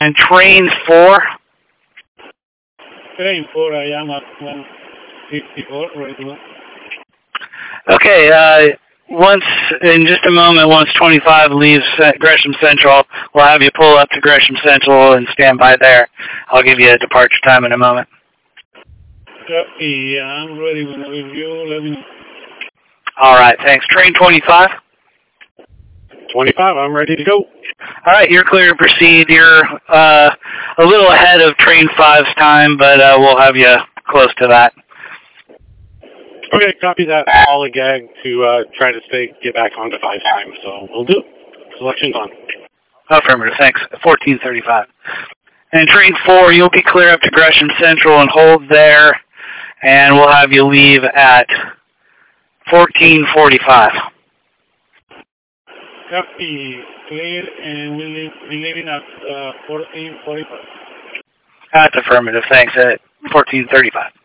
And train 4? Train 4, I am at 154, right now. Okay, once, in just a moment, once 25 leaves Gresham Central, we'll have you pull up to Gresham Central and stand by there. I'll give you a departure time in a moment. Copy, I'm ready whenever you let me know. All right, thanks. Train 25? 25, I'm ready to go. All right, you're clear to proceed. You're a little ahead of Train 5's time, but we'll have you close to that. Okay, copy that. All a gag to try to get back onto 5's time, so we'll do. Selection's on. Affirmative, thanks. 1435. And Train 4, you'll be clear up to Gresham Central and hold there, and we'll have you leave at 1445. Copy, clear, and we're leaving at 1445. That's affirmative, thanks, at 1435.